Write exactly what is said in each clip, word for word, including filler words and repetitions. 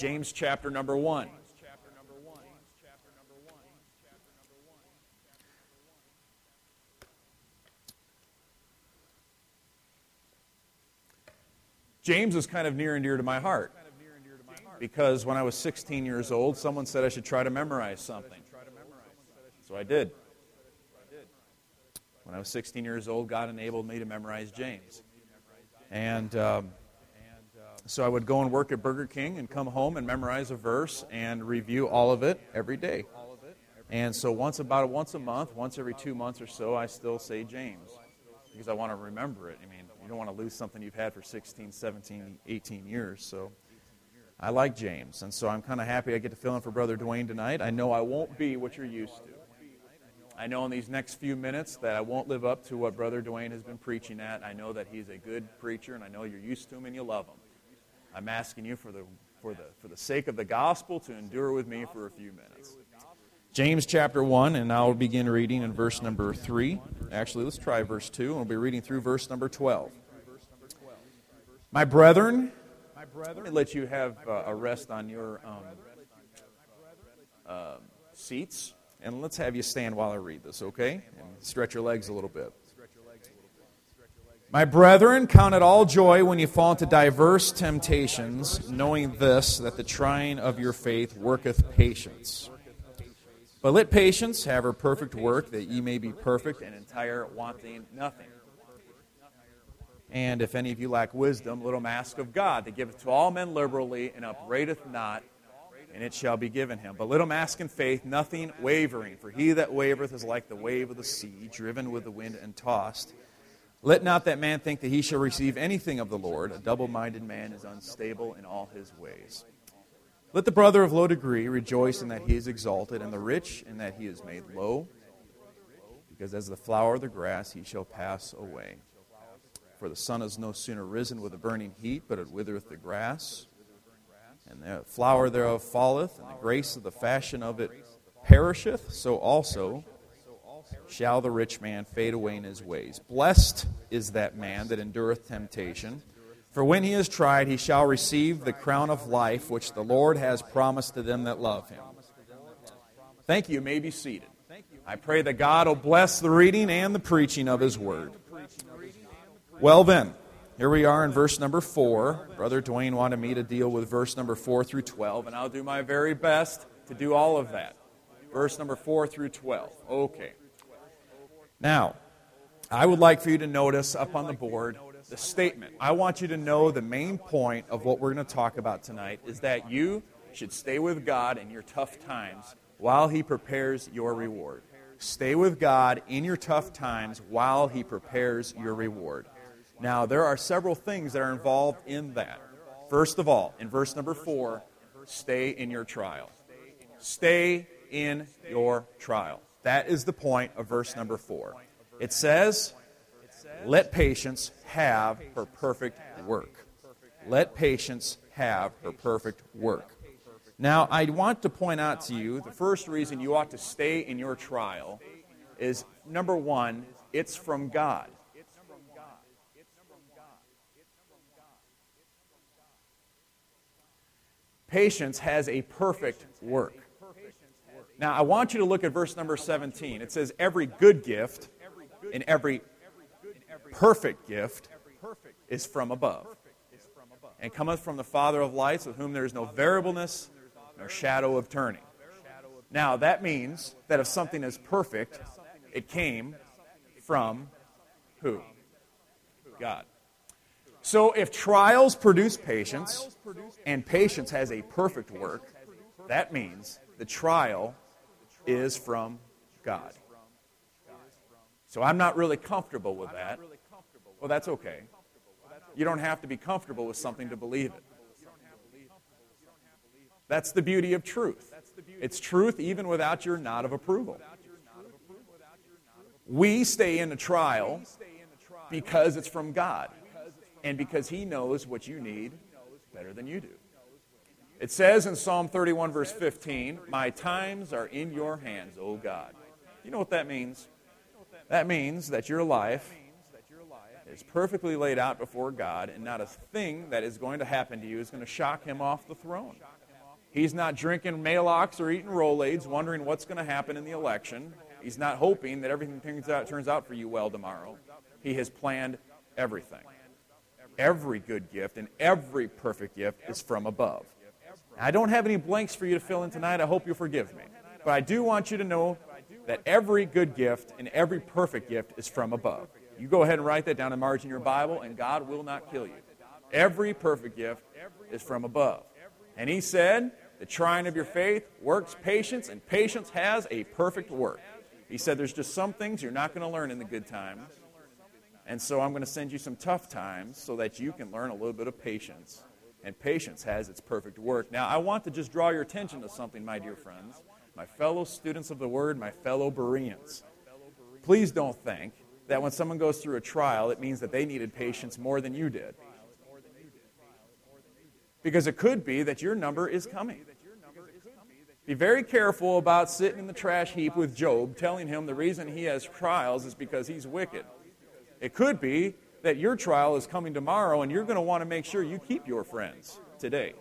James chapter number one. James is kind of near and dear to my heart because when I was sixteen years old, someone said I should try to memorize something. So I did. When I was sixteen years old, God enabled me to memorize James. And um, so I would go and work at Burger King and come home and memorize a verse and review all of it every day. And so once about once a month, once every two months or so, I still say James because I want to remember it. I mean, you don't want to lose something you've had for sixteen, seventeen, eighteen years. So I like James. And so I'm kind of happy I get to fill in for Brother Dwayne tonight. I know I won't be what you're used to. I know in these next few minutes that I won't live up to what Brother Dwayne has been preaching at. I know that he's a good preacher, and I know you're used to him and you love him. I'm asking you for the for the for the sake of the gospel to endure with me for a few minutes. James chapter one, and I'll begin reading in verse number three. Actually, let's try verse two, and we'll be reading through verse number twelve. My brethren, let me let you have uh, a rest on your um, uh, seats. And let's have you stand while I read this, okay? And stretch your legs a little bit. My brethren, count it all joy when you fall into diverse temptations, knowing this, that the trying of your faith worketh patience. But let patience have her perfect work, that ye may be perfect and entire, wanting nothing. And if any of you lack wisdom, let him ask of God, that giveth to all men liberally, and upbraideth not, and it shall be given him. But let him ask in faith, nothing wavering. For he that wavereth is like the wave of the sea, driven with the wind and tossed. Let not that man think that he shall receive anything of the Lord. A double-minded man is unstable in all his ways. Let the brother of low degree rejoice in that he is exalted, and the rich in that he is made low. Because as the flower of the grass he shall pass away. For the sun is no sooner risen with a burning heat, but it withereth the grass, and the flower thereof falleth, and the grace of the fashion of it perisheth, so also shall the rich man fade away in his ways. Blessed is that man that endureth temptation, for when he is tried, he shall receive the crown of life, which the Lord has promised to them that love him. Thank you. You may be seated. I pray that God will bless the reading and the preaching of his word. Well then, here we are in verse number four. Brother Dwayne wanted me to deal with verse number four through twelve, and I'll do my very best to do all of that. Verse number four through twelve. Okay. Now, I would like for you to notice up on the board the statement. I want you to know the main point of what we're going to talk about tonight is that you should stay with God in your tough times while He prepares your reward. Stay with God in your tough times while He prepares your reward. Now, there are several things that are involved in that. First of all, in verse number four, stay in your trial. Stay in your trial. That is the point of verse number four. It says, let patience have her perfect work. Let patience have her perfect work. Now, I want to point out to you, the first reason you ought to stay in your trial is, number one, it's from God. Patience has a perfect work. Now, I want you to look at verse number seventeen. It says, every good gift and every perfect gift is from above, and cometh from the Father of lights, with whom there is no variableness nor shadow of turning. Now, that means that if something is perfect, it came from who? God. So if trials produce patience, and patience has a perfect work, that means the trial is from God. So I'm not really comfortable with that. Well, that's okay. You don't have to be comfortable with something to believe it. That's the beauty of truth. It's truth even without your nod of approval. We stay in a trial because it's from God, and because He knows what you need better than you do. It says in Psalm thirty-one, verse fifteen, my times are in your hands, O God. You know what that means? That means that your life is perfectly laid out before God, and not a thing that is going to happen to you is going to shock Him off the throne. He's not drinking Maalox or eating Rolaids, wondering what's going to happen in the election. He's not hoping that everything turns out, turns out for you well tomorrow. He has planned everything. Every good gift and every perfect gift is from above. Now, I don't have any blanks for you to fill in tonight. I hope you'll forgive me. But I do want you to know that every good gift and every perfect gift is from above. You go ahead and write that down in the margin of your Bible, and God will not kill you. Every perfect gift is from above. And he said, the trying of your faith works patience, and patience has a perfect work. He said there's just some things you're not going to learn in the good times. And so I'm going to send you some tough times so that you can learn a little bit of patience. And patience has its perfect work. Now, I want to just draw your attention to something, my dear friends. My fellow students of the Word, my fellow Bereans. Please don't think that when someone goes through a trial, it means that they needed patience more than you did. Because it could be that your number is coming. Be very careful about sitting in the trash heap with Job, telling him the reason he has trials is because he's wicked. It could be that your trial is coming tomorrow, and you're going to want to make sure you keep your friends today.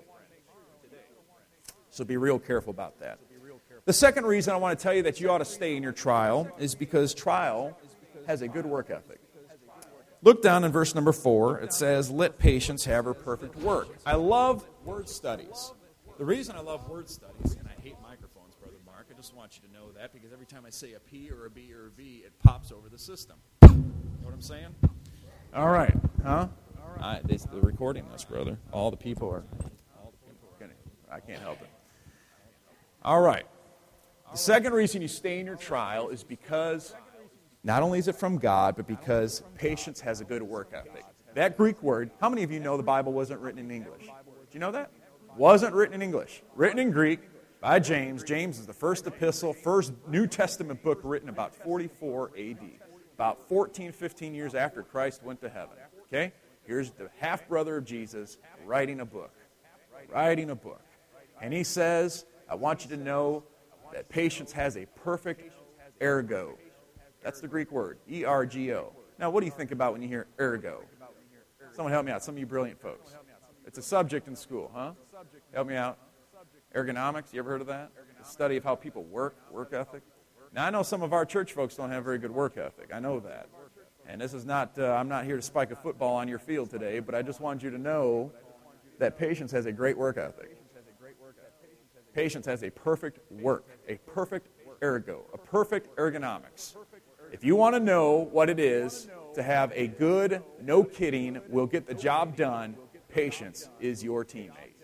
So be real careful about that. The second reason I want to tell you that you ought to stay in your trial is because trial has a good work ethic. Look down in verse number four. It says, let patience have her perfect work. I love word studies. The reason I love word studies, and I hate microphones, Brother Mark, I just want you to know that because every time I say a P or a B or a V, it pops over the system. You know what I'm saying? All right. Huh? I, they, they're recording this, brother. All the people are. All the people are. I can't help it. All right. The second reason you stay in your trial is because not only is it from God, but because patience has a good work ethic. That Greek word, how many of you know the Bible wasn't written in English? Do you know that? Wasn't written in English. Written in Greek by James. James is the first epistle, first New Testament book written about forty-four A D. About fourteen, fifteen years after Christ went to heaven. Okay? Here's the half-brother of Jesus writing a book. Writing a book. And he says, I want you to know that patience has a perfect ergo. That's the Greek word, E R G O. Now, what do you think about when you hear ergo? Someone help me out, some of you brilliant folks. It's a subject in school, huh? Help me out. Ergonomics, you ever heard of that? The study of how people work, work ethic. Now, I know some of our church folks don't have very good work ethic. I know that. And this is not, uh, I'm not here to spike a football on your field today, but I just want you to know that patience has a great work ethic. Patience has a perfect work, a perfect ergo, a perfect ergonomics. If you want to know what it is to have a good, no kidding, will get the job done, patience is your teammate.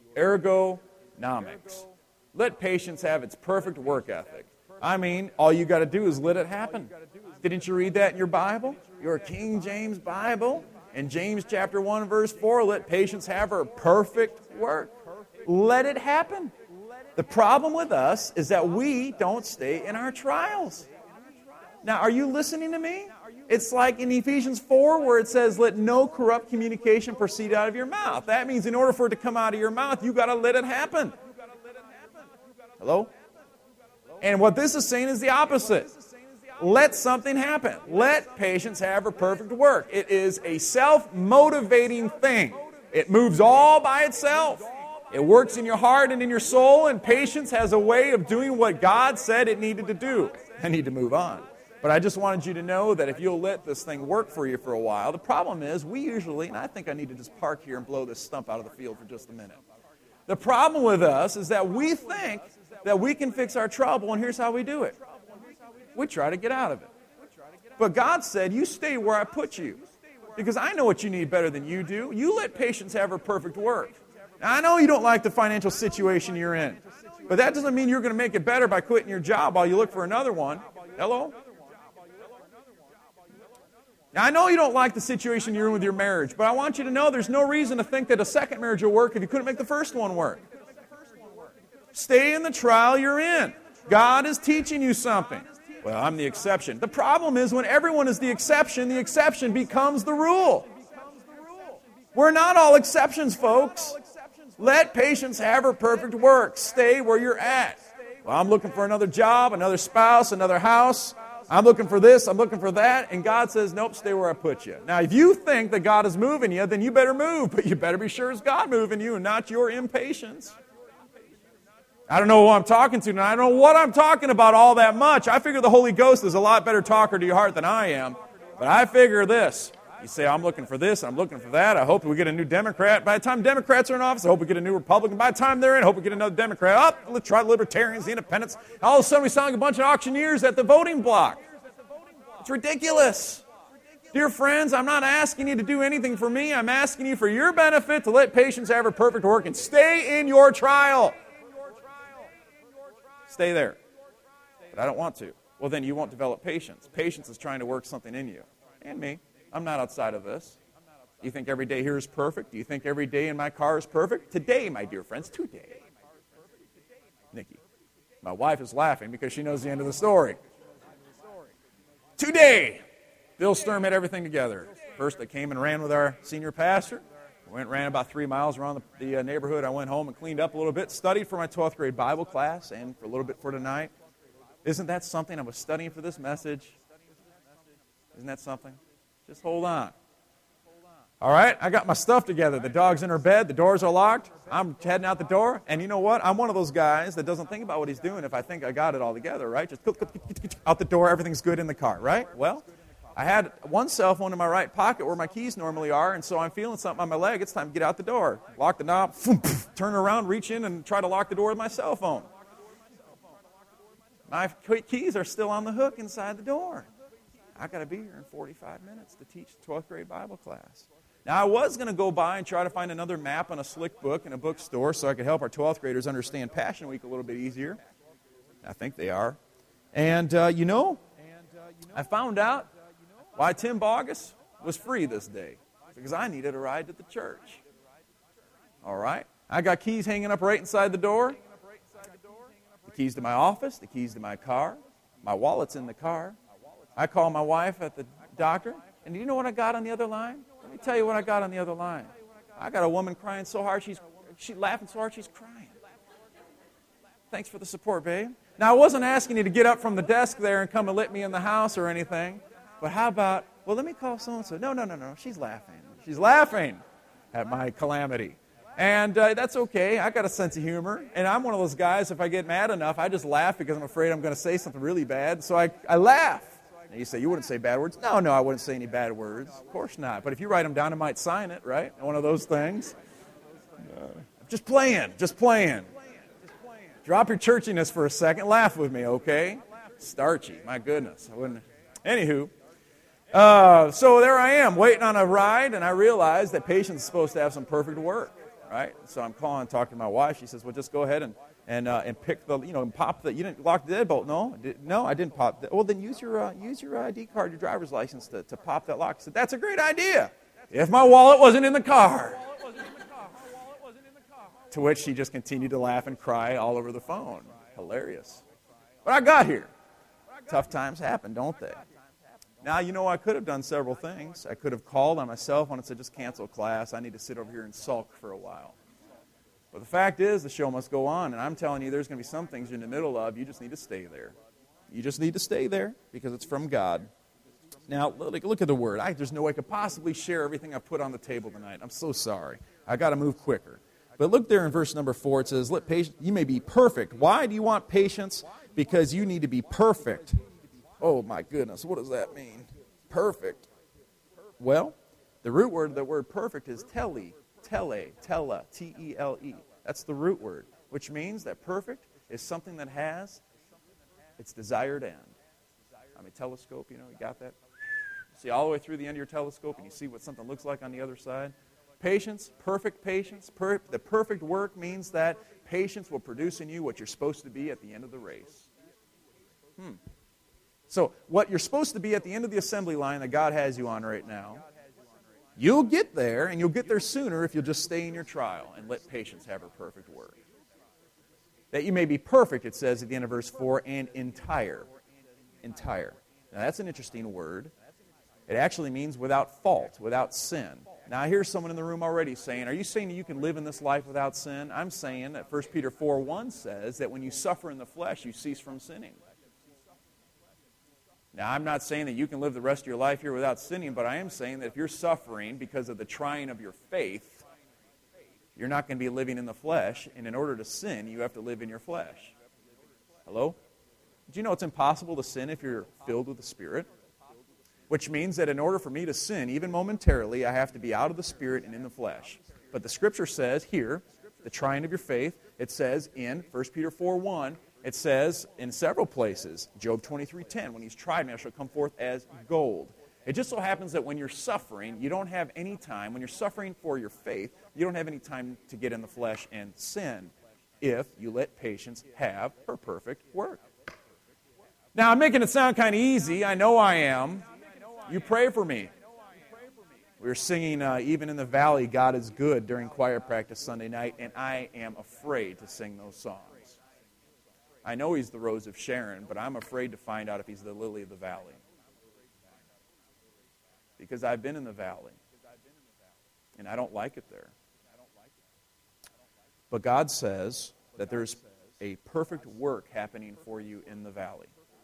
Ergonomics. Let patience have its perfect work ethic. I mean, all you got to do is let it happen. Didn't you read that in your Bible? Your King James Bible? In James chapter one, verse four, let patience have her perfect work. Let it happen. The problem with us is that we don't stay in our trials. Now, are you listening to me? It's like in Ephesians four where it says, let no corrupt communication proceed out of your mouth. That means in order for it to come out of your mouth, you've got to let it happen. Hello? And what this is saying is the opposite. Let something happen. Let patience have her perfect work. It is a self-motivating thing. It moves all by itself. It works in your heart and in your soul, and patience has a way of doing what God said it needed to do. I need to move on. But I just wanted you to know that if you'll let this thing work for you for a while, the problem is we usually, and I think I need to just park here and blow this stump out of the field for just a minute. The problem with us is that we think that we can fix our trouble, and here's how we do it. We try to get out of it. But God said, you stay where I put you, because I know what you need better than you do. You let patience have her perfect work. Now, I know you don't like the financial situation you're in, but that doesn't mean you're going to make it better by quitting your job while you look for another one. Hello? Now, I know you don't like the situation you're in with your marriage, but I want you to know there's no reason to think that a second marriage will work if you couldn't make the first one work. Stay in the trial you're in. God is teaching you something. Well, I'm the exception. The problem is when everyone is the exception, the exception becomes the rule. We're not all exceptions, folks. Let patience have her perfect work. Stay where you're at. Well, I'm looking for another job, another spouse, another house. I'm looking for this, I'm looking for that. And God says, nope, stay where I put you. Now, if you think that God is moving you, then you better move. But you better be sure it's God moving you and not your impatience. I don't know who I'm talking to, and I don't know what I'm talking about all that much. I figure the Holy Ghost is a lot better talker to your heart than I am. But I figure this. You say, I'm looking for this, I'm looking for that. I hope we get a new Democrat. By the time Democrats are in office, I hope we get a new Republican. By the time they're in, I hope we get another Democrat. Up, oh, let's try the Libertarians, the Independents. All of a sudden, we sound like a bunch of auctioneers at the voting block. It's ridiculous. Dear friends, I'm not asking you to do anything for me. I'm asking you for your benefit to let patience have her perfect work and stay in your trial. Stay there. But I don't want to. Well, then you won't develop patience. Patience is trying to work something in you. And me. I'm not outside of this. Do you think every day here is perfect? Do you think every day in my car is perfect? Today, my dear friends, today. Nikki. My wife is laughing because she knows the end of the story. Today, Bill Sturm had everything together. First, I came and ran with our senior pastor. I went and ran about three miles around the, the uh, neighborhood. I went home and cleaned up a little bit, studied for my twelfth grade Bible class, and for a little bit for tonight. Isn't that something? I was studying for this message. Isn't that something? Just hold on. All right, I got my stuff together. The dog's in her bed. The doors are locked. I'm heading out the door. And you know what? I'm one of those guys that doesn't think about what he's doing if I think I got it all together, right? Just out the door. Everything's good in the car, right? Well, I had one cell phone in my right pocket where my keys normally are, and so I'm feeling something on my leg. It's time to get out the door. Lock the knob, turn around, reach in, and try to lock the door with my cell phone. My keys are still on the hook inside the door. I've got to be here in forty-five minutes to teach the twelfth grade Bible class. Now, I was going to go by and try to find another map on a slick book in a bookstore so I could help our twelfth graders understand Passion Week a little bit easier. I think they are. And, uh, you know, I found out why Tim Bogus was free this day. Because I needed a ride to the church. All right? I got keys hanging up right inside the door. The keys to my office, the keys to my car. My wallet's in the car. I called my wife at the doctor, and do you know what I got on the other line? Let me tell you what I got on the other line. I got a woman crying so hard, she's she laughing so hard, she's crying. Thanks for the support, babe. Now, I wasn't asking you to get up from the desk there and come and let me in the house or anything, but how about, well, let me call so-and-so. No, no, no, no, she's laughing. She's laughing at my calamity. And uh, that's okay. I got a sense of humor. And I'm one of those guys, if I get mad enough, I just laugh because I'm afraid I'm going to say something really bad. So I, I laugh. And you say, you wouldn't say bad words? No, no, I wouldn't say any bad words. Of course not. But if you write them down, I might sign it, right? One of those things. Uh, just playing. Just playing. Drop your churchiness for a second. Laugh with me, okay? Starchy. My goodness. I wouldn't. Anywho. Uh, so there I am, waiting on a ride, and I realized that patience is supposed to have some perfect work, right? So I'm calling and talking to my wife. She says, well, just go ahead and and uh, and pick the, you know, and pop the, you didn't lock the deadbolt, no? Did, no, I didn't pop the, well, then use your uh, use your I D card, your driver's license to, to pop that lock. I said, that's a great idea. If my wallet wasn't in the car. To which she just continued to laugh and cry all over the phone. Hilarious. But I got here. Tough times happen, don't they? Now, you know, I could have done several things. I could have called on my cell phone and said, just cancel class. I need to sit over here and sulk for a while. But the fact is, the show must go on. And I'm telling you, there's going to be some things you're in the middle of. You just need to stay there. You just need to stay there because it's from God. Now, look at the word. I, there's no way I could possibly share everything I put on the table tonight. I'm so sorry. I got to move quicker. But look there in verse number four. It says, "Let patience, you may be perfect." Why do you want patience? Because you need to be perfect. Oh, my goodness. What does that mean? Perfect. Well, the root word of the word perfect is tele, tele, tele, T E L E. That's the root word, which means that perfect is something that has its desired end. I mean, telescope, you know, you got that? See all the way through the end of your telescope and you see what something looks like on the other side? Patience, perfect patience. Per- the perfect work means that patience will produce in you what you're supposed to be at the end of the race. Hmm. So what you're supposed to be at the end of the assembly line that God has you on right now, you'll get there, and you'll get there sooner if you'll just stay in your trial and let patience have her perfect work. That you may be perfect, it says at the end of verse four, and entire. Entire. Now that's an interesting word. It actually means without fault, without sin. Now I hear someone in the room already saying, are you saying that you can live in this life without sin? I'm saying that First Peter four one says that when you suffer in the flesh, you cease from sinning. Now, I'm not saying that you can live the rest of your life here without sinning, but I am saying that if you're suffering because of the trying of your faith, you're not going to be living in the flesh, and in order to sin, you have to live in your flesh. Hello? Do you know it's impossible to sin if you're filled with the Spirit? Which means that in order for me to sin, even momentarily, I have to be out of the Spirit and in the flesh. But the Scripture says here, the trying of your faith, it says in First Peter four one, it says in several places, Job twenty-three ten, when he's tried me, I shall come forth as gold. It just so happens that when you're suffering, you don't have any time, when you're suffering for your faith, you don't have any time to get in the flesh and sin if you let patience have her perfect work. Now, I'm making it sound kind of easy. I know I am. You pray for me. We were singing uh, Even in the Valley, God is Good during choir practice Sunday night, and I am afraid to sing those songs. I know He's the Rose of Sharon, but I'm afraid to find out if He's the Lily of the Valley. Because I've been in the valley, and I don't like it there. But God says that there's a perfect work happening for you in the valley.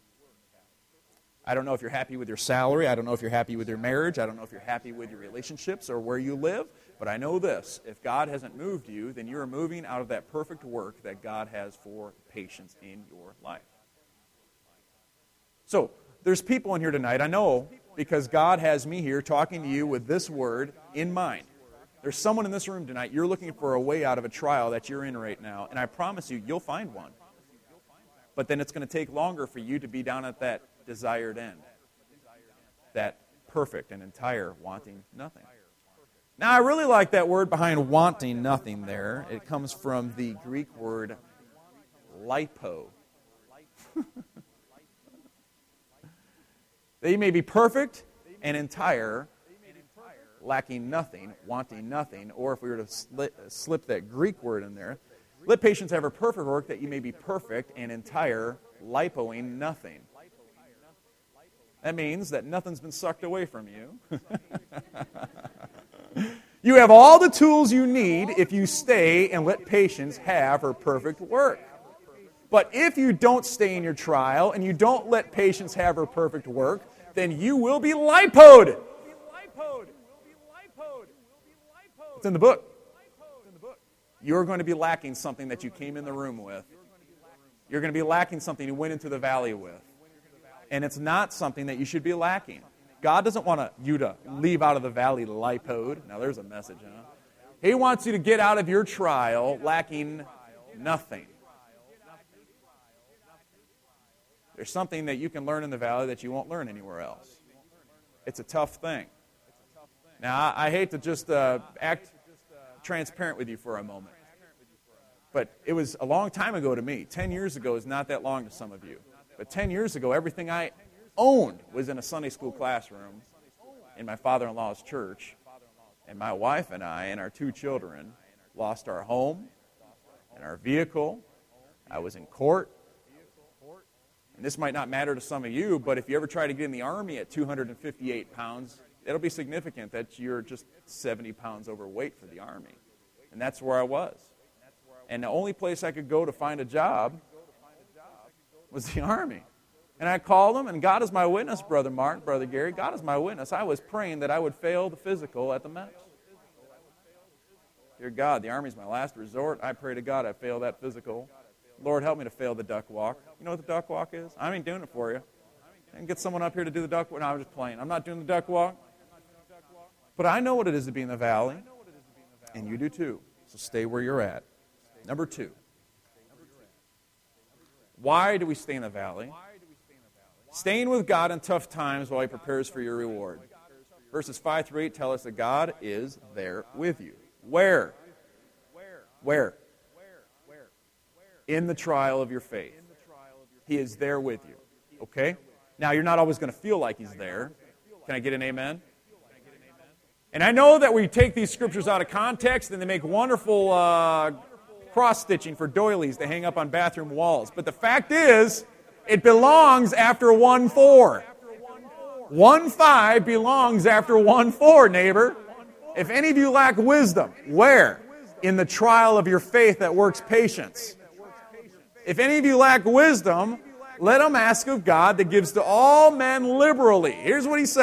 I don't know if you're happy with your salary. I don't know if you're happy with your marriage. I don't know if you're happy with your relationships or where you live. But I know this. If God hasn't moved you, then you're moving out of that perfect work that God has for patience in your life. So, there's people in here tonight, I know, because God has me here talking to you with this word in mind. There's someone in this room tonight, you're looking for a way out of a trial that you're in right now, and I promise you, you'll find one. But then it's going to take longer for you to be down at that desired end, that perfect and entire wanting nothing. Now, I really like that word behind wanting nothing there. It comes from the Greek word lipo. That you may be perfect and entire, lacking nothing, wanting nothing, or if we were to slip, slip that Greek word in there, let patience have her perfect work, that you may be perfect and entire, lipoing nothing. That means that nothing's been sucked away from you. You have all the tools you need if you stay and let patience have her perfect work. But if you don't stay in your trial and you don't let patience have her perfect work, then you will be lipoed. It's in the book. You're going to be lacking something that you came in the room with. You're going to be lacking something you went into the valley with. And it's not something that you should be lacking. God doesn't want you to leave out of the valley lipoed. Now there's a message, huh? He wants you to get out of your trial lacking nothing. There's something that you can learn in the valley that you won't learn anywhere else. It's a tough thing. Now, I, I hate to just uh, act transparent with you for a moment. But it was a long time ago to me. Ten years ago is not that long to some of you. But ten years ago, everything I owned was in a Sunday school classroom in my father-in-law's church. And my wife and I and our two children lost our home and our vehicle. I was in court. And this might not matter to some of you, but if you ever try to get in the Army at two hundred fifty-eight pounds, it'll be significant that you're just seventy pounds overweight for the Army. And that's where I was. And the only place I could go to find a job was the Army. And I called them, and God is my witness, Brother Mark, Brother Gary, God is my witness. I was praying that I would fail the physical at the Mets. Dear God, the Army's my last resort. I pray to God I fail that physical. Lord, help me to fail the duck walk. You know what the duck walk is? I ain't doing it for you. I can get someone up here to do the duck walk. No, I'm just playing. I'm not doing the duck walk. But I know what it is to be in the valley, and you do too. So stay where you're at. Number two. Why do we stay in the valley? Staying with God in tough times while He prepares for your reward. Verses five through eight tell us that God is there with you. Where? Where? In the trial of your faith. He is there with you. Okay? Now, you're not always going to feel like He's there. Can I get an amen? And I know that we take these scriptures out of context and they make wonderful uh, cross-stitching for doilies to hang up on bathroom walls. But the fact is, it belongs after one four. one five belongs after one four, neighbor. If any of you lack wisdom, where? In the trial of your faith that works patience. If any of you lack wisdom, let him ask of God that gives to all men liberally. Here's what he said.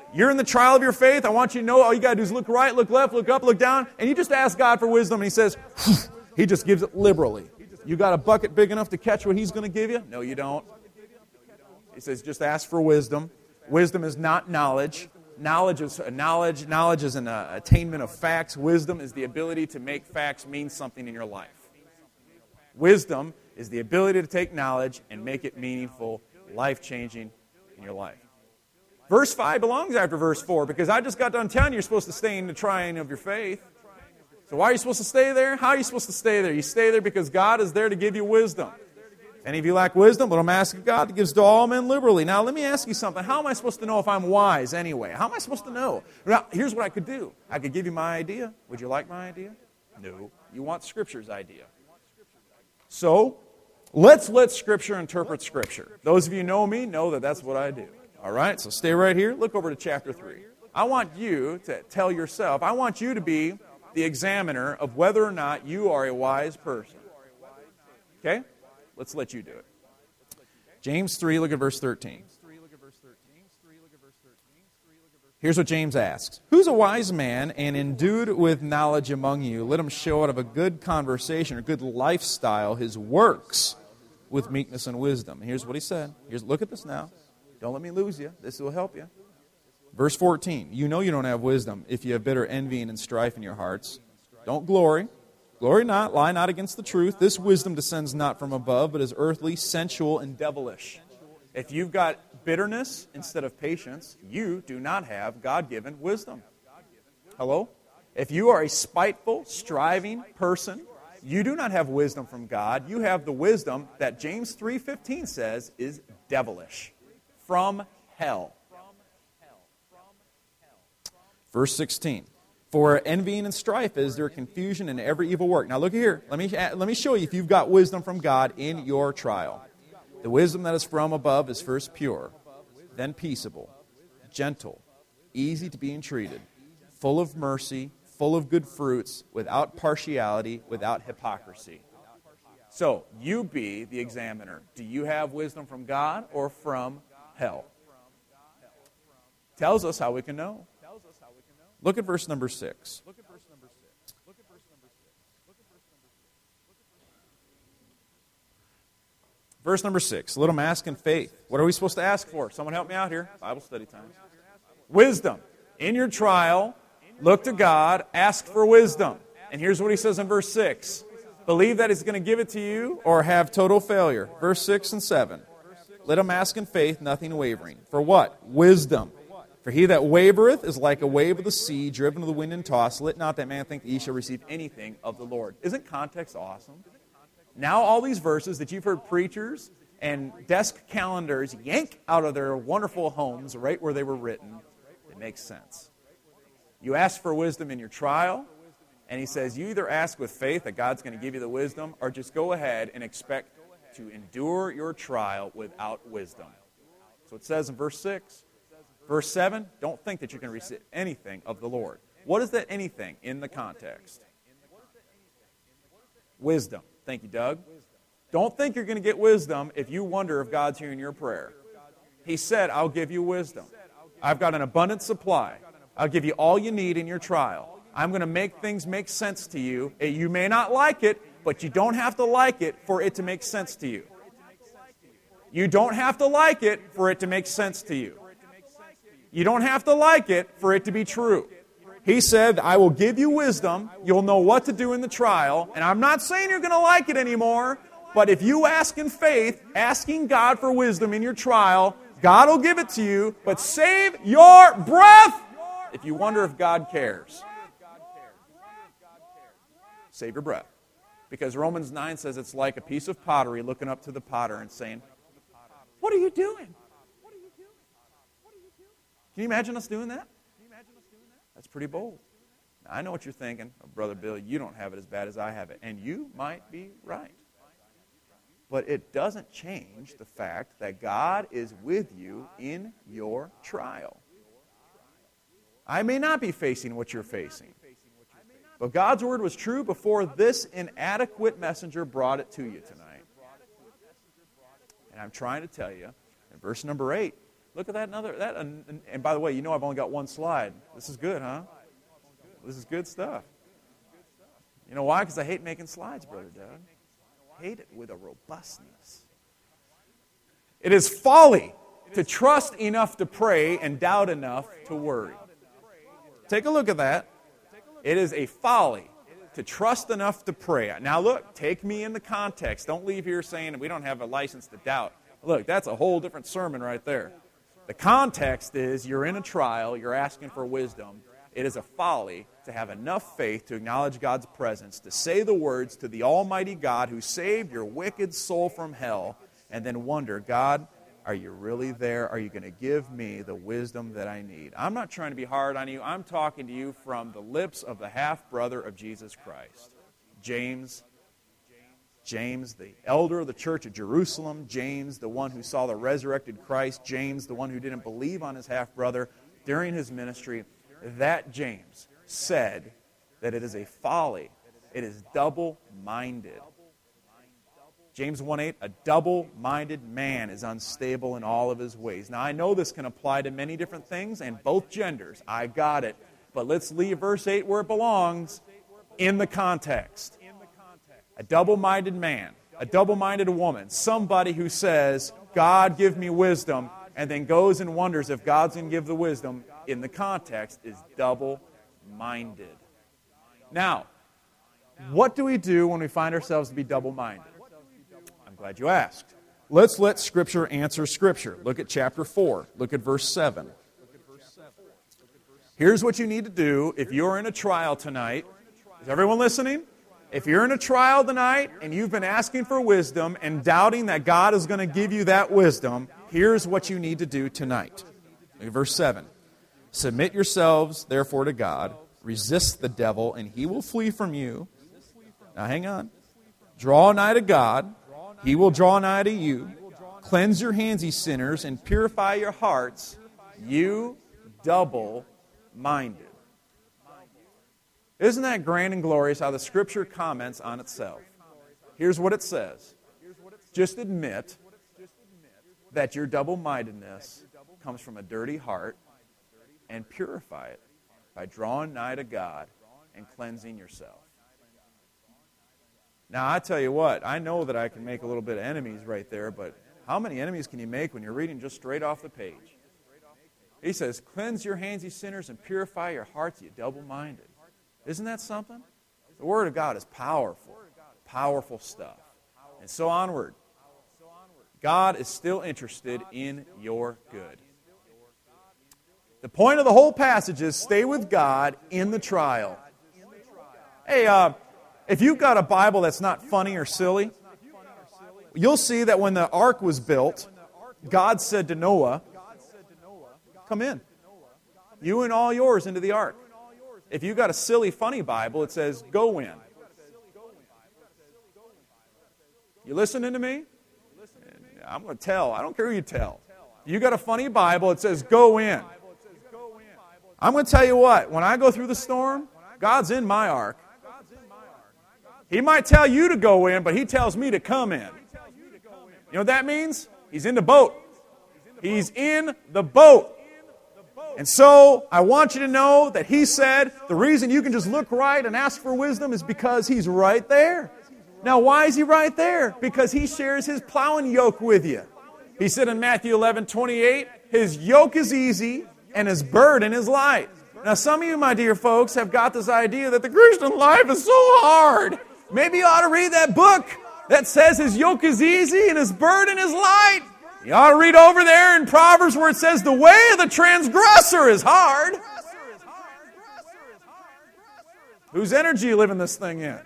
You're in the trial of your faith. I want you to know all you got to do is look right, look left, look up, look down, and you just ask God for wisdom, and He says, He just gives it liberally. You got a bucket big enough to catch what He's going to give you? No, you don't. He says, just ask for wisdom. Wisdom is not knowledge. Knowledge is knowledge. Knowledge is an uh, attainment of facts. Wisdom is the ability to make facts mean something in your life. Wisdom is the ability to take knowledge and make it meaningful, life-changing in your life. Verse five belongs after verse four because I just got done telling you you're supposed to stay in the trying of your faith. So why are you supposed to stay there? How are you supposed to stay there? You stay there because God is there to give you wisdom. And if you lack wisdom, let him ask of God that gives to all men liberally. Now, let me ask you something. How am I supposed to know if I'm wise anyway? How am I supposed to know? Now, here's what I could do. I could give you my idea. Would you like my idea? No. You want Scripture's idea. So, let's let Scripture interpret Scripture. Those of you who know me know that that's what I do. All right? So stay right here. Look over to chapter three. I want you to tell yourself, I want you to be the examiner of whether or not you are a wise person. Okay? Let's let you do it. James three, look at verse thirteen. Here's what James asks. Who's a wise man and endued with knowledge among you? Let him show out of a good conversation or good lifestyle his works with meekness and wisdom. Here's what he said. Here's, look at this now. Don't let me lose you. This will help you. Verse fourteen. You know you don't have wisdom if you have bitter envying and strife in your hearts. Don't glory. Glory not, lie not against the truth. This wisdom descends not from above, but is earthly, sensual, and devilish. If you've got bitterness instead of patience, you do not have God-given wisdom. Hello? If you are a spiteful, striving person, you do not have wisdom from God. You have the wisdom that James three fifteen says is devilish, from hell. Verse sixteen. For envying and strife is there confusion in every evil work. Now look here. Let me, let me show you if you've got wisdom from God in your trial. The wisdom that is from above is first pure, then peaceable, gentle, easy to be entreated, full of mercy, full of good fruits, without partiality, without hypocrisy. So, you be the examiner. Do you have wisdom from God or from hell? Tells us how we can know. Look at verse number six. Verse number six. Let them ask in faith. What are we supposed to ask for? Someone help me out here. Bible study time. Wisdom. In your trial, look to God, ask for wisdom. And here's what he says in verse six. Believe that he's going to give it to you or have total failure. Verse six and seven. Let them ask in faith, nothing wavering. For what? Wisdom. For he that wavereth is like a wave of the sea, driven of the wind and tossed. Let not that man think that he shall receive anything of the Lord. Isn't context awesome? Now all these verses that you've heard preachers and desk calendars yank out of their wonderful homes right where they were written, it makes sense. You ask for wisdom in your trial, and he says you either ask with faith that God's going to give you the wisdom, or just go ahead and expect to endure your trial without wisdom. So it says in verse six. Verse seven, don't think that you're going to receive anything of the Lord. What is that anything in the context? Wisdom. Thank you, Doug. Don't think you're going to get wisdom if you wonder if God's hearing your prayer. He said, I'll give you wisdom. I've got an abundant supply. I'll give you all you need in your trial. I'm going to make things make sense to you. You may not like it, but you don't have to like it for it to make sense to you. You don't have to like it for it to make sense to you. You don't have to like it for it to be true. He said, I will give you wisdom. You'll know what to do in the trial. And I'm not saying you're going to like it anymore, but if you ask in faith, asking God for wisdom in your trial, God will give it to you, but save your breath if you wonder if God cares. Save your breath. Because Romans nine says it's like a piece of pottery looking up to the potter and saying, what are you doing? Can you imagine us doing that? That's pretty bold. Now, I know what you're thinking. Oh, Brother Bill, you don't have it as bad as I have it. And you might be right. But it doesn't change the fact that God is with you in your trial. I may not be facing what you're facing. But God's word was true before this inadequate messenger brought it to you tonight. And I'm trying to tell you, in verse number eight, Look at that another. That, and, and by the way, you know I've only got one slide. This is good, huh? This is good stuff. You know why? Because I hate making slides, Brother Doug. Hate it with a robustness. It is folly to trust enough to pray and doubt enough to worry. Take a look at that. It is a folly to trust enough to pray. Now look, take me in the context. Don't leave here saying we don't have a license to doubt. Look, that's a whole different sermon right there. The context is you're in a trial, you're asking for wisdom. It is a folly to have enough faith to acknowledge God's presence, to say the words to the Almighty God who saved your wicked soul from hell, and then wonder, God, are you really there? Are you going to give me the wisdom that I need? I'm not trying to be hard on you. I'm talking to you from the lips of the half-brother of Jesus Christ, James. James, the elder of the church of Jerusalem. James, the one who saw the resurrected Christ. James, the one who didn't believe on his half-brother during his ministry. That James said that it is a folly. It is double-minded. James one eight, a double-minded man is unstable in all of his ways. Now, I know this can apply to many different things and both genders. I got it. But let's leave verse eight where it belongs, in the context. A double-minded man, a double-minded woman, somebody who says, God, give me wisdom, and then goes and wonders if God's going to give the wisdom, in the context, is double-minded. Now, what do we do when we find ourselves to be double-minded? I'm glad you asked. Let's let Scripture answer Scripture. Look at chapter four. Look at verse seven. Here's what you need to do if you're in a trial tonight. Is everyone listening? If you're in a trial tonight and you've been asking for wisdom and doubting that God is going to give you that wisdom, here's what you need to do tonight. Look at verse seven. Submit yourselves, therefore, to God. Resist the devil, and he will flee from you. Now, hang on. Draw nigh to God. He will draw nigh to you. Cleanse your hands, ye sinners, and purify your hearts, you double-minded. Isn't that grand and glorious how the Scripture comments on itself? Here's what it says. Just admit that your double-mindedness comes from a dirty heart and purify it by drawing nigh to God and cleansing yourself. Now, I tell you what, I know that I can make a little bit of enemies right there, but how many enemies can you make when you're reading just straight off the page? He says, cleanse your hands, ye sinners, and purify your hearts, ye double-minded. Isn't that something? The Word of God is powerful, powerful stuff. And so onward. God is still interested in your good. The point of the whole passage is stay with God in the trial. Hey, uh, if you've got a Bible that's not funny or silly, you'll see that when the ark was built, God said to Noah, come in. You and all yours into the ark. If you've got a silly, funny Bible, it says, go in. You listening to me? I'm going to tell. I don't care who you tell. If you got a funny Bible, it says, go in. I'm going to tell you what. When I go through the storm, God's in my ark. He might tell you to go in, but He tells me to come in. You know what that means? He's in the boat. He's in the boat. And so, I want you to know that He said the reason you can just look right and ask for wisdom is because He's right there. Now, why is He right there? Because He shares His plowing yoke with you. He said in Matthew eleven twenty-eight, His yoke is easy and His burden is light. Now, some of you, my dear folks, have got this idea that the Christian life is so hard. Maybe you ought to read that book that says His yoke is easy and His burden is light. You ought to read over there in Proverbs where it says the way of the transgressor is hard. Whose energy you living this thing in?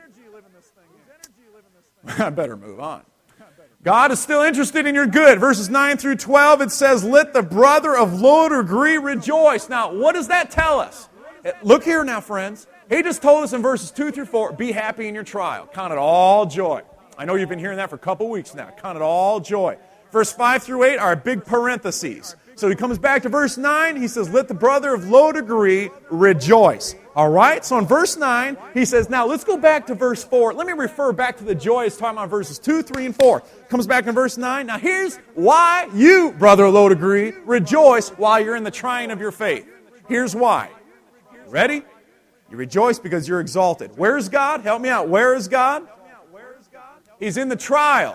I better move on. God is still interested in your good. Verses nine through twelve, it says, let the brother of low degree rejoice. Now, what does that tell us? Look here now, friends. He just told us in verses two through four, be happy in your trial. Count it all joy. I know you've been hearing that for a couple weeks now. Count it all joy. Verse five through eight are big parentheses. So he comes back to verse nine. He says, let the brother of low degree rejoice. All right, so in verse nine, he says, now let's go back to verse four. Let me refer back to the joy he's talking about verses two, three, and four. Comes back in verse nine. Now here's why you, Brother Lodegree, rejoice while you're in the trying of your faith. Here's why. Ready? You rejoice because you're exalted. Where's God? Help me out. Where is God? He's in the trial.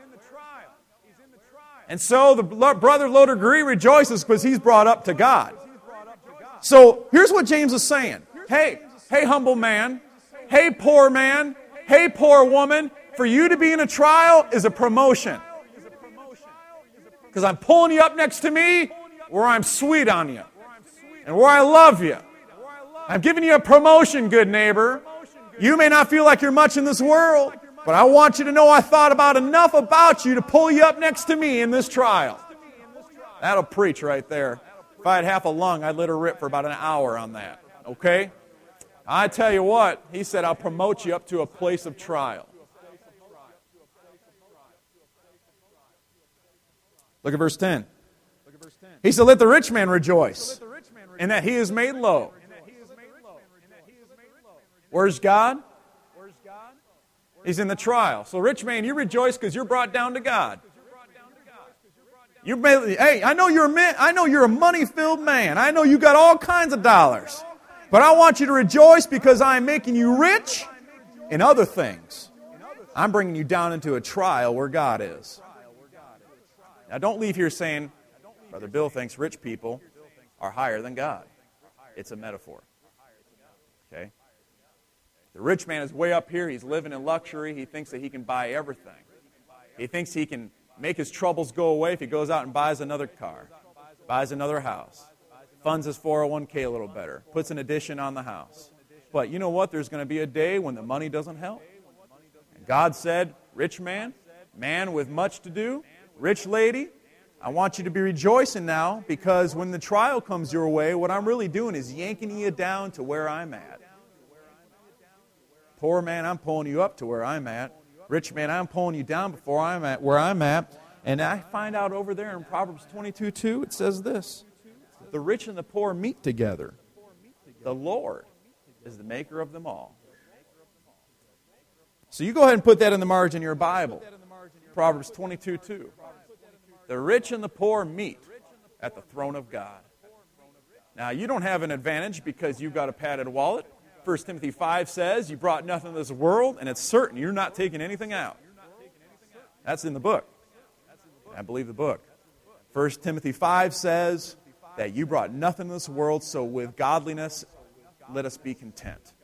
And so the Brother Lodegree rejoices because he's brought up to God. So here's what James is saying. Hey, hey humble man, hey poor man, hey poor woman, for you to be in a trial is a promotion. Because I'm pulling you up next to me where I'm sweet on you and where I love you. I'm giving you a promotion, good neighbor. You may not feel like you're much in this world, but I want you to know I thought about enough about you to pull you up next to me in this trial. That'll preach right there. If I had half a lung, I'd let her rip for about an hour on that. Okay? I tell you what, he said, I'll promote you up to a place of trial. Look at verse ten. He said, let the rich man rejoice in that he is made low. Where's God? He's in the trial. So rich man, you rejoice because you're brought down to God. You may, hey, I know you're a man, I know you're a money-filled man. I know you got all kinds of dollars. But I want you to rejoice because I'm making you rich in other things. I'm bringing you down into a trial where God is. Now don't leave here saying, Brother Bill thinks rich people are higher than God. It's a metaphor. Okay? The rich man is way up here. He's living in luxury. He thinks that he can buy everything. He thinks he can make his troubles go away if he goes out and buys another car, buys another house, funds his four oh one k a little better, puts an addition on the house. But you know what? There's going to be a day when the money doesn't help. And God said, rich man, man with much to do, rich lady, I want you to be rejoicing now because when the trial comes your way, what I'm really doing is yanking you down to where I'm at. Poor man, I'm pulling you up to where I'm at. Rich man, I'm pulling you down before I'm at where I'm at. And I find out over there in Proverbs twenty-two two, it says this. The rich and the poor meet together. The Lord is the maker of them all. So you go ahead and put that in the margin of your Bible. Proverbs twenty-two two. The rich and the poor meet at the throne of God. Now, you don't have an advantage because you've got a padded wallet. First Timothy five says, you brought nothing to this world, and it's certain you're not taking anything out. That's in the book. I believe the book. First Timothy five says that you brought nothing to this world, so with godliness, let us be content.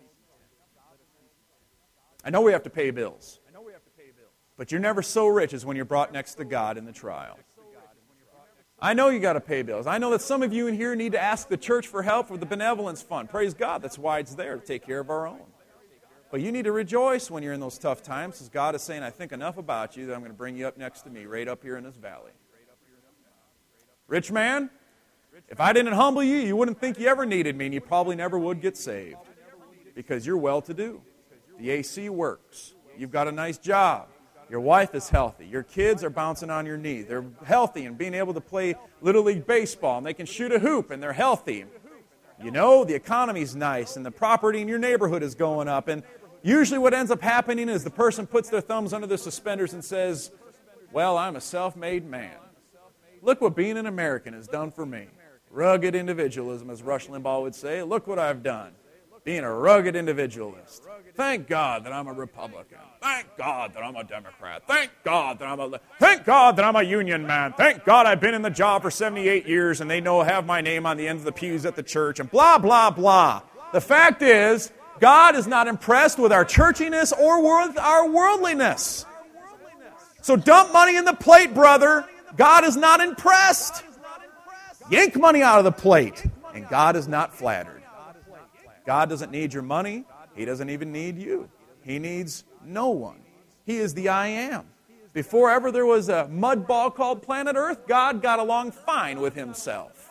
I know we have to pay bills, but you're never so rich as when you're brought next to God in the trial. I know you got to pay bills. I know that some of you in here need to ask the church for help with the benevolence fund. Praise God, that's why it's there, to take care of our own. But you need to rejoice when you're in those tough times, because God is saying, I think enough about you that I'm going to bring you up next to me, right up here in this valley. Rich man, if I didn't humble you, you wouldn't think you ever needed me, and you probably never would get saved, because you're well-to-do. The A C works. You've got a nice job. Your wife is healthy. Your kids are bouncing on your knee. They're healthy and being able to play Little League Baseball, and they can shoot a hoop, and they're healthy. You know, the economy's nice, and the property in your neighborhood is going up. And usually what ends up happening is the person puts their thumbs under their suspenders and says, well, I'm a self-made man. Look what being an American has done for me. Rugged individualism, as Rush Limbaugh would say. Look what I've done. Being a rugged individualist. Thank God that I'm a Republican. Thank God that I'm a Democrat. Thank God that I'm a Thank God that I'm a union man. Thank God I've been in the job for seventy-eight years and they know have my name on the end of the pews at the church and blah, blah, blah. The fact is, God is not impressed with our churchiness or with our worldliness. So dump money in the plate, brother. God is not impressed. Yank money out of the plate, and God is not flattered. God doesn't need your money. He doesn't even need you. He needs no one. He is the I am. Before ever there was a mud ball called planet Earth, God got along fine with himself.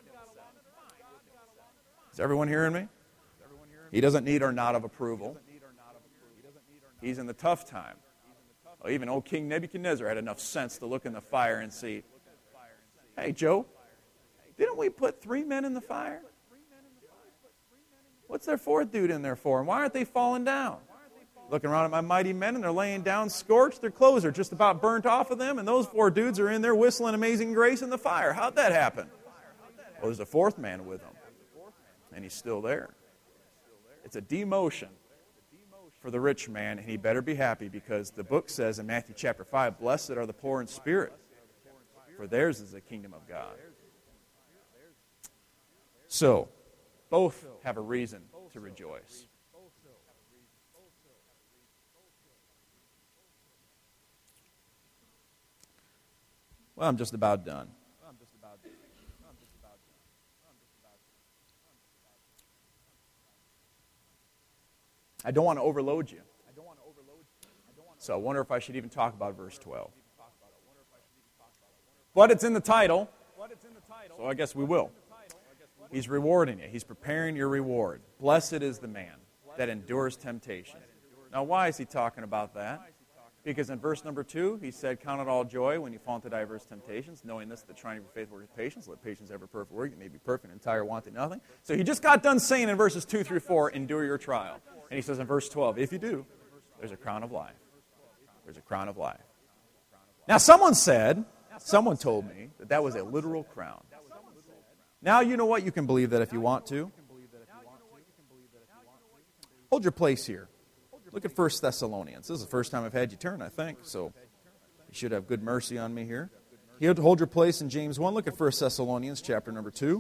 Is everyone hearing me? He doesn't need our nod of approval. He's in the tough time. Well, even old King Nebuchadnezzar had enough sense to look in the fire and see, hey, Joe, didn't we put three men in the fire? What's their fourth dude in there for? And why aren't they falling down? Looking around at my mighty men, and they're laying down scorched. Their clothes are just about burnt off of them, and those four dudes are in there whistling Amazing Grace in the fire. How'd that happen? Well, there's a fourth man with them, and he's still there. It's a demotion for the rich man, and he better be happy, because the book says in Matthew chapter five, blessed are the poor in spirit, for theirs is the kingdom of God. So, both have a reason to rejoice. Well, I'm just about done. I don't want to overload you. So I wonder if I should even talk about verse twelve. But it's in the title, so I guess we will. He's rewarding you. He's preparing your reward. Blessed is the man that endures temptation. Now, why is he talking about that? Because in verse number two, he said, count it all joy when you fall into diverse temptations, knowing this, that trying your faith worketh patience. Let patience have a perfect work. You may be perfect and entire, wanting nothing. So he just got done saying in verses two through four, endure your trial. And he says in verse twelve, if you do, there's a crown of life. There's a crown of life. Now, someone said, someone told me that that was a literal crown. Now, you know what? You can believe that if you want to. Hold your place here. Look at First Thessalonians. This is the first time I've had you turn, I think, so you should have good mercy on me here. You have to hold your place in James one. Look at First Thessalonians chapter number two.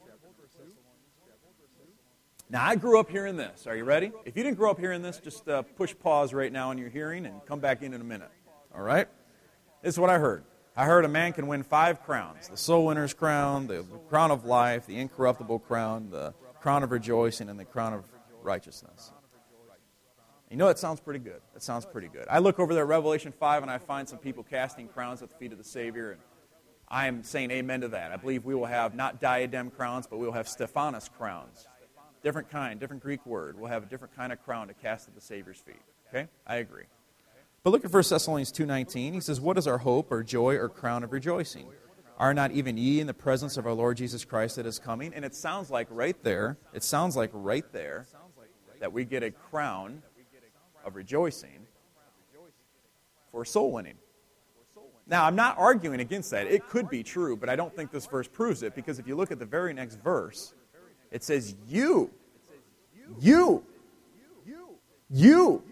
Now, I grew up hearing this. Are you ready? If you didn't grow up hearing this, just uh, push pause right now on your hearing and come back in in a minute. All right? This is what I heard. I heard a man can win five crowns. The soul winner's crown, the crown of life, the incorruptible crown, the crown of rejoicing, and the crown of righteousness. You know, that sounds pretty good. That sounds pretty good. I look over there at Revelation five, and I find some people casting crowns at the feet of the Savior, and I am saying amen to that. I believe we will have not diadem crowns, but we will have Stephanos crowns. Different kind, different Greek word. We'll have a different kind of crown to cast at the Savior's feet. Okay? I agree. But look at First Thessalonians two nineteen. He says, what is our hope or joy or crown of rejoicing? Are not even ye in the presence of our Lord Jesus Christ that is coming? And it sounds like right there, it sounds like right there that we get a crown of rejoicing for soul winning. Now, I'm not arguing against that. It could be true, but I don't think this verse proves it, because if you look at the very next verse, it says, you, you, you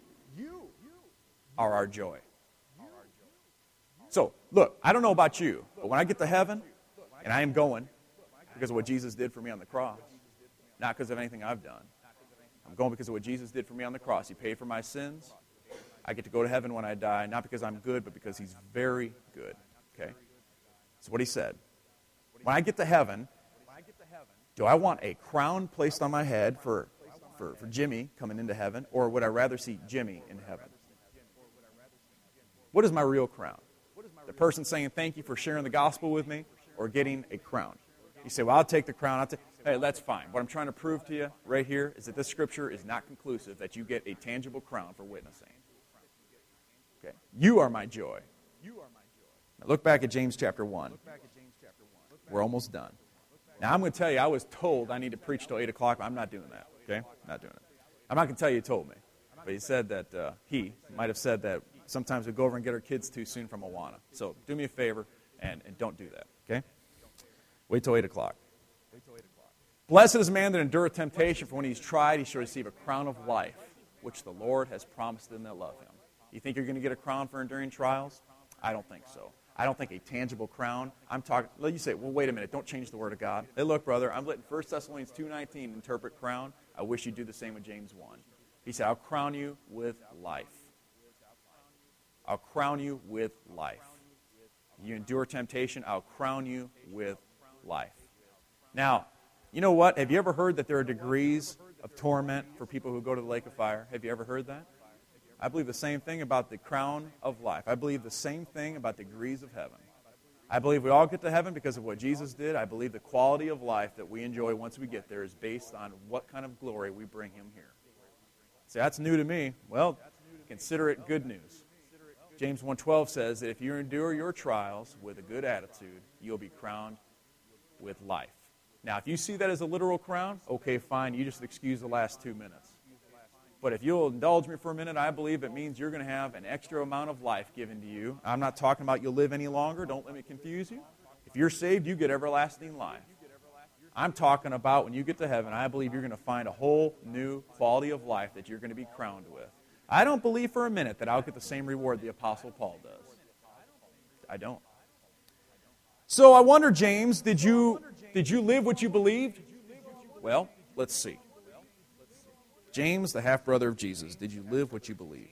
are our joy. So, look, I don't know about you, but when I get to heaven, and I am going because of what Jesus did for me on the cross, not because of anything I've done. I'm going because of what Jesus did for me on the cross. He paid for my sins. I get to go to heaven when I die, not because I'm good, but because He's very good. Okay? That's what He said. When I get to heaven, do I want a crown placed on my head for, for, for Jimmy coming into heaven, or would I rather see Jimmy in heaven? What is my real crown? The person saying thank you for sharing the gospel with me, or getting a crown? You say, well, I'll take the crown. I'll take... Hey, that's fine. What I'm trying to prove to you right here is that this scripture is not conclusive that you get a tangible crown for witnessing. Okay. You are my joy. Now look back at James chapter one. We're almost done. Now, I'm going to tell you, I was told I need to preach till eight o'clock. I'm not doing that, okay? Not doing it. I'm not going to tell you he told me. But he said that, uh, he might have said that sometimes we go over and get our kids too soon from Awana. So do me a favor and, and don't do that, okay? Wait till eight o'clock. Blessed is the man that endureth temptation, for when he's tried, he shall receive a crown of life, which the Lord has promised them that love Him. You think you're going to get a crown for enduring trials? I don't think so. I don't think a tangible crown. I'm talking, let you say, well, wait a minute, don't change the Word of God. Hey, look, brother, I'm letting First Thessalonians two nineteen interpret crown. I wish you'd do the same with James one. He said, I'll crown you with life. I'll crown you with life. You endure temptation, I'll crown you with life. Now, you know what? Have you ever heard that there are degrees of torment for people who go to the lake of fire? Have you ever heard that? I believe the same thing about the crown of life. I believe the same thing about degrees of heaven. I believe we all get to heaven because of what Jesus did. I believe the quality of life that we enjoy once we get there is based on what kind of glory we bring Him here. See, that's new to me. Well, consider it good news. James one twelve says that if you endure your trials with a good attitude, you'll be crowned with life. Now, if you see that as a literal crown, okay, fine, you just excuse the last two minutes. But if you'll indulge me for a minute, I believe it means you're going to have an extra amount of life given to you. I'm not talking about you'll live any longer. Don't let me confuse you. If you're saved, you get everlasting life. I'm talking about when you get to heaven, I believe you're going to find a whole new quality of life that you're going to be crowned with. I don't believe for a minute that I'll get the same reward the Apostle Paul does. I don't. So I wonder, James, did you, did you live what you believed? Well, let's see. James, the half-brother of Jesus, did you live what you believed?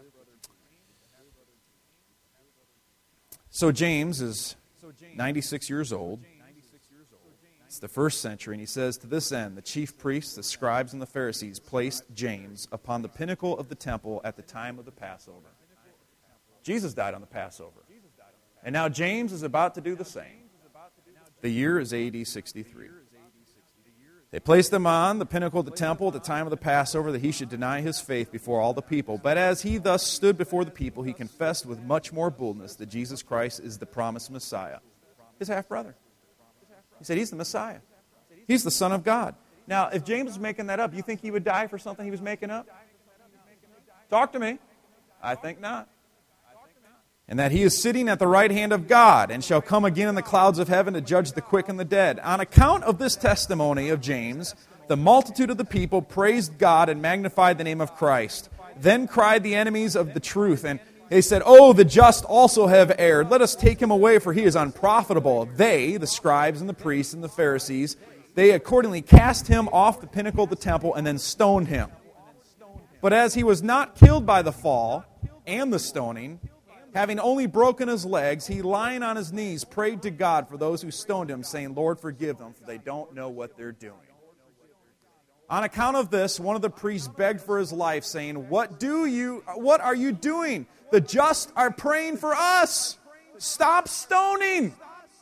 So James is ninety-six years old. It's the first century, and he says, to this end, the chief priests, the scribes, and the Pharisees placed James upon the pinnacle of the temple at the time of the Passover. Jesus died on the Passover. And now James is about to do the same. The year is A D sixty-three. They placed him on the pinnacle of the temple at the time of the Passover that he should deny his faith before all the people. But as he thus stood before the people, he confessed with much more boldness that Jesus Christ is the promised Messiah, his half-brother. He said he's the Messiah. He's the Son of God. Now, if James was making that up, you think he would die for something he was making up? Talk to me. I think not. And that he is sitting at the right hand of God and shall come again in the clouds of heaven to judge the quick and the dead. On account of this testimony of James, the multitude of the people praised God and magnified the name of Christ. Then cried the enemies of the truth, and they said, "Oh, the just also have erred. Let us take him away, for he is unprofitable." They, the scribes and the priests and the Pharisees, they accordingly cast him off the pinnacle of the temple and then stoned him. But as he was not killed by the fall and the stoning, having only broken his legs, he, lying on his knees, prayed to God for those who stoned him, saying, "Lord, forgive them, for they don't know what they're doing." On account of this, one of the priests begged for his life, saying, What do you, what are you doing? The just are praying for us. Stop stoning.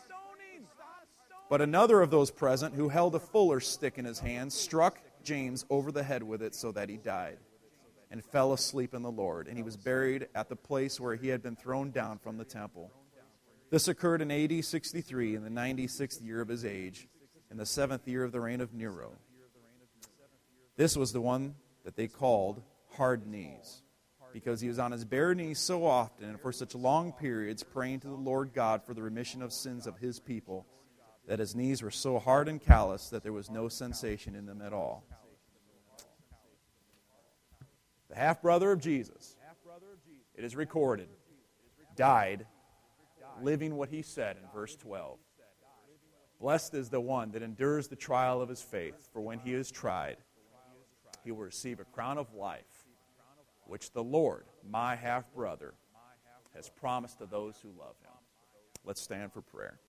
But another of those present, who held a fuller's stick in his hand, struck James over the head with it so that he died, and fell asleep in the Lord. And he was buried at the place where he had been thrown down from the temple. This occurred in A D sixty-three, in the ninety-sixth year of his age, in the seventh year of the reign of Nero. This was the one that they called hard knees, because he was on his bare knees so often and for such long periods, praying to the Lord God for the remission of sins of his people, that his knees were so hard and callous that there was no sensation in them at all. The half-brother of Jesus, it is recorded, died living what he said in verse twelve. Blessed is the one that endures the trial of his faith, for when he is tried, he will receive a crown of life, which the Lord, my half-brother, has promised to those who love him. Let's stand for prayer.